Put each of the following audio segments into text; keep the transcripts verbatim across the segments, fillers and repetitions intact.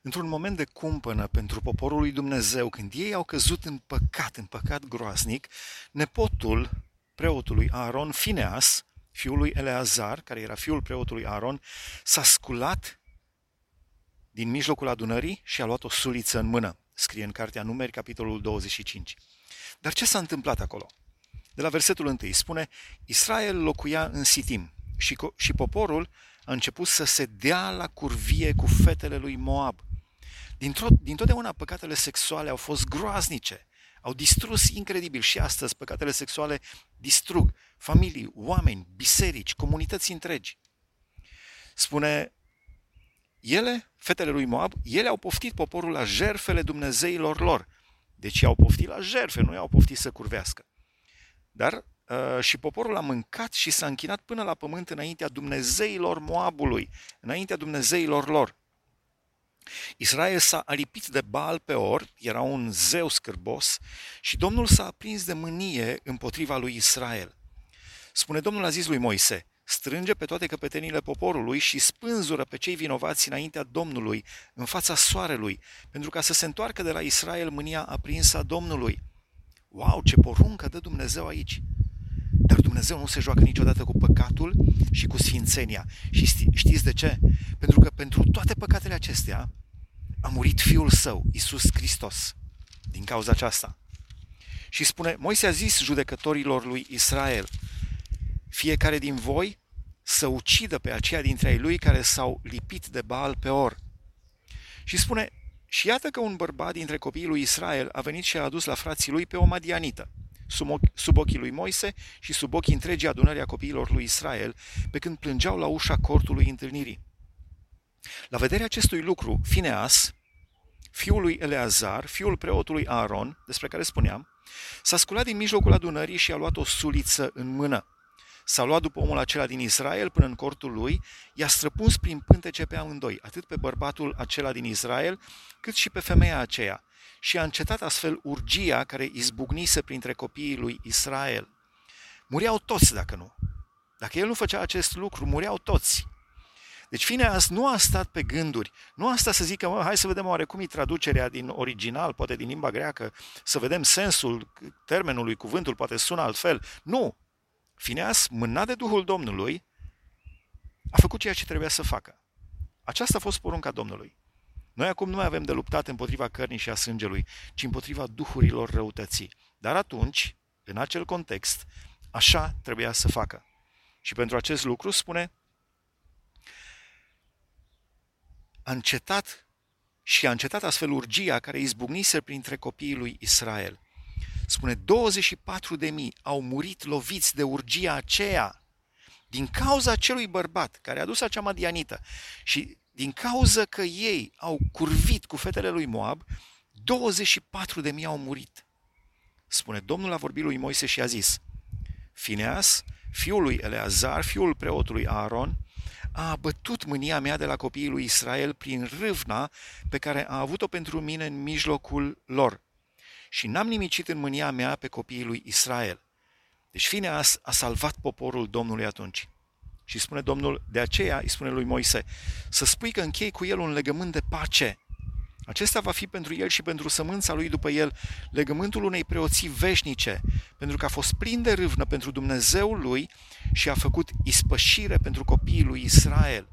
Într-un moment de cumpănă pentru poporul lui Dumnezeu, când ei au căzut în păcat, în păcat groaznic, nepotul preotului Aaron, Fineas, fiul lui Eleazar, care era fiul preotului Aaron, s-a sculat din mijlocul adunării și a luat o suliță în mână. Scrie în Cartea Numeri, capitolul douăzeci și cinci. Dar ce s-a întâmplat acolo? De la versetul unu spune: Israel locuia în Sitim și, și poporul a început să se dea la curvie cu fetele lui Moab. Dintotdeauna păcatele sexuale au fost groaznice, au distrus incredibil și astăzi păcatele sexuale distrug familii, oameni, biserici, comunități întregi. Spune, ele, fetele lui Moab, ele au poftit poporul la jertfele dumnezeilor lor. Deci i-au poftit la jertfe, nu i-au poftit să curvească. Dar uh, și poporul a mâncat și s-a închinat până la pământ înaintea dumnezeilor Moabului, înaintea dumnezeilor lor. Israel s-a alipit de Baal Peor, era un zeu scârbos, și Domnul s-a aprins de mânie împotriva lui Israel. Spune, Domnul a zis lui Moise: strânge pe toate căpetenile poporului și spânzură pe cei vinovați înaintea Domnului, în fața soarelui, pentru ca să se întoarcă de la Israel mânia aprinsă a Domnului. Wow, ce poruncă dă Dumnezeu aici! Dar Dumnezeu nu se joacă niciodată cu păcatul și cu sfințenia. Și știți de ce? Pentru că pentru toate păcatele acestea a murit Fiul Său, Iisus Hristos, din cauza aceasta. Și spune, Moise a zis judecătorilor lui Israel: fiecare din voi să ucidă pe aceia dintre ei lui care s-au lipit de Baal Peor. Și spune, și iată că un bărbat dintre copiii lui Israel a venit și a adus la frații lui pe o madianită, sub, ochi, sub ochii lui Moise și sub ochii întregii adunării a copiilor lui Israel, pe când plângeau la ușa cortului întâlnirii. La vederea acestui lucru, Fineas, fiul lui Eleazar, fiul preotului Aaron, despre care spuneam, s-a sculat din mijlocul adunării și a luat o suliță în mână. S-a luat după omul acela din Israel până în cortul lui, i-a străpuns prin pântece pe amândoi, atât pe bărbatul acela din Israel, cât și pe femeia aceea, și a încetat astfel urgia care izbucnise printre copiii lui Israel. Mureau toți dacă nu. Dacă el nu făcea acest lucru, mureau toți. Deci Fineas nu a stat pe gânduri, nu a stat să zică, mă, hai să vedem oarecum e traducerea din original, poate din limba greacă, să vedem sensul termenului, cuvântul poate sună altfel. Nu! Fineas, mânat de Duhul Domnului, a făcut ceea ce trebuia să facă. Aceasta a fost porunca Domnului. Noi acum nu mai avem de luptat împotriva cărnii și a sângelui, ci împotriva duhurilor răutății. Dar atunci, în acel context, așa trebuia să facă. Și pentru acest lucru spune, a încetat și a încetat astfel urgia care izbucnise printre copiii lui Israel. Spune, douăzeci și patru de mii au murit loviți de urgia aceea din cauza acelui bărbat care a adus acea madianită și din cauza că ei au curvit cu fetele lui Moab, douăzeci și patru de mii au murit. Spune, Domnul a vorbit lui Moise și a zis, Fineas, fiul lui Eleazar, fiul preotului Aaron, a abătut mânia mea de la copiii lui Israel prin râvna pe care a avut-o pentru mine în mijlocul lor. Și n-am nimicit în mânia mea pe copiii lui Israel. Deci Fineas a salvat poporul Domnului atunci. Și spune Domnul, de aceea îi spune lui Moise, să spui că închei cu el un legământ de pace. Acesta va fi pentru el și pentru sămânța lui după el legământul unei preoții veșnice, pentru că a fost plin de râvnă pentru Dumnezeul lui și a făcut ispășire pentru copiii lui Israel.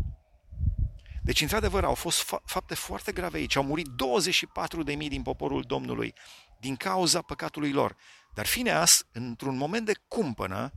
Deci, într-adevăr, au fost fa- fapte foarte grave aici. Au murit douăzeci și patru de mii din poporul Domnului din cauza păcatului lor. Dar Fineas, într-un moment de cumpănă,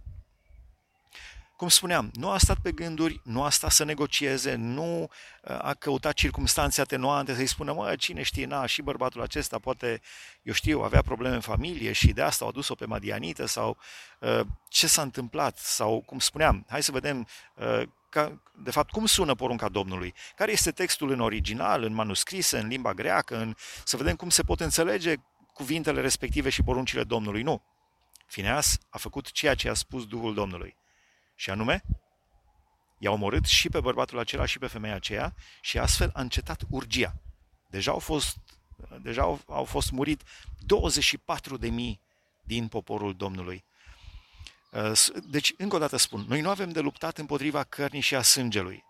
cum spuneam, nu a stat pe gânduri, nu a stat să negocieze, nu a căutat circumstanțe atenuante să-i spună, mă, cine știe, na, și bărbatul acesta poate, eu știu, avea probleme în familie și de asta au adus-o pe madianită sau uh, ce s-a întâmplat sau, cum spuneam, hai să vedem uh, ca, de fapt, cum sună porunca Domnului, care este textul în original, în manuscrise, în limba greacă, în, să vedem cum se pot înțelege cuvintele respective și poruncile Domnului. Nu. Fineas a făcut ceea ce a spus Duhul Domnului. Și anume, i-a omorât și pe bărbatul acela și pe femeia aceea și astfel a încetat urgia. Deja au fost, deja au, au fost murit douăzeci și patru de mii din poporul Domnului. Deci, încă o dată spun, noi nu avem de luptat împotriva cărnii și a sângelui,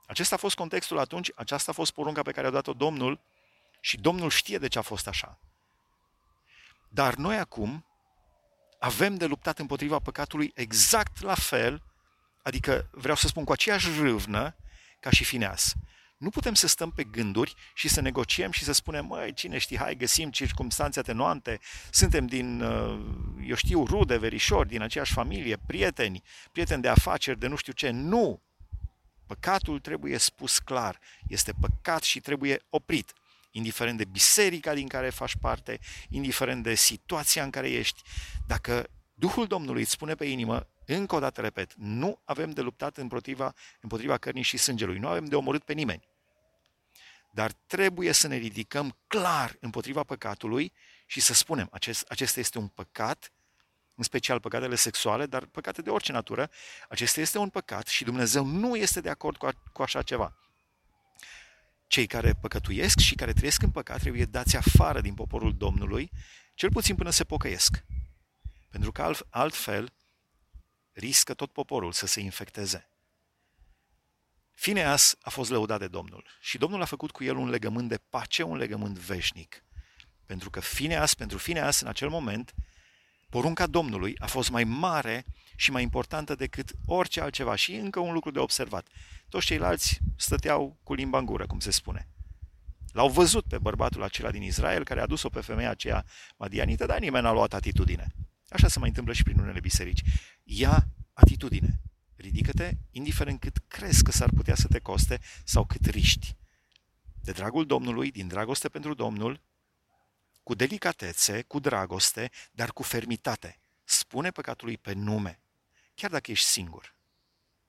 Acesta a fost contextul atunci, aceasta a fost porunca pe care a dat-o Domnul și Domnul știe de ce a fost așa. Dar noi acum avem de luptat împotriva păcatului exact la fel, adică vreau să spun cu aceeași râvnă ca și Fineas. Nu putem să stăm pe gânduri și să negociem și să spunem, măi, cine știe, hai, găsim circumstanțe atenuante, suntem din, eu știu, rude, verișori, din aceeași familie, prieteni, prieteni de afaceri, de nu știu ce. Nu! Păcatul trebuie spus clar, este păcat și trebuie oprit, indiferent de biserica din care faci parte, indiferent de situația în care ești. Dacă Duhul Domnului îți spune pe inimă, încă o dată repet, nu avem de luptat împotriva, împotriva cărnii și sângelui, nu avem de omorât pe nimeni. Dar trebuie să ne ridicăm clar împotriva păcatului și să spunem, acest, acesta este un păcat, în special păcatele sexuale, dar păcate de orice natură, acesta este un păcat și Dumnezeu nu este de acord cu, a, cu așa ceva. Cei care păcătuiesc și care trăiesc în păcat trebuie dați afară din poporul Domnului, cel puțin până se pocăiesc. Pentru că alt, altfel riscă tot poporul să se infecteze. Fineas a fost lăudat de Domnul și Domnul a făcut cu el un legământ de pace, un legământ veșnic. Pentru că Fineas, pentru Fineas, în acel moment, porunca Domnului a fost mai mare și mai importantă decât orice altceva. Și încă un lucru de observat. Toți ceilalți stăteau cu limba în gură, cum se spune. L-au văzut pe bărbatul acela din Israel care a adus-o pe femeia aceea madianită, dar nimeni n-a luat atitudine. Așa se mai întâmplă și prin unele biserici. Ia atitudine. Ridică-te, indiferent cât crezi că s-ar putea să te coste sau cât riști. De dragul Domnului, din dragoste pentru Domnul, cu delicatețe, cu dragoste, dar cu fermitate. Spune păcatului pe nume, chiar dacă ești singur.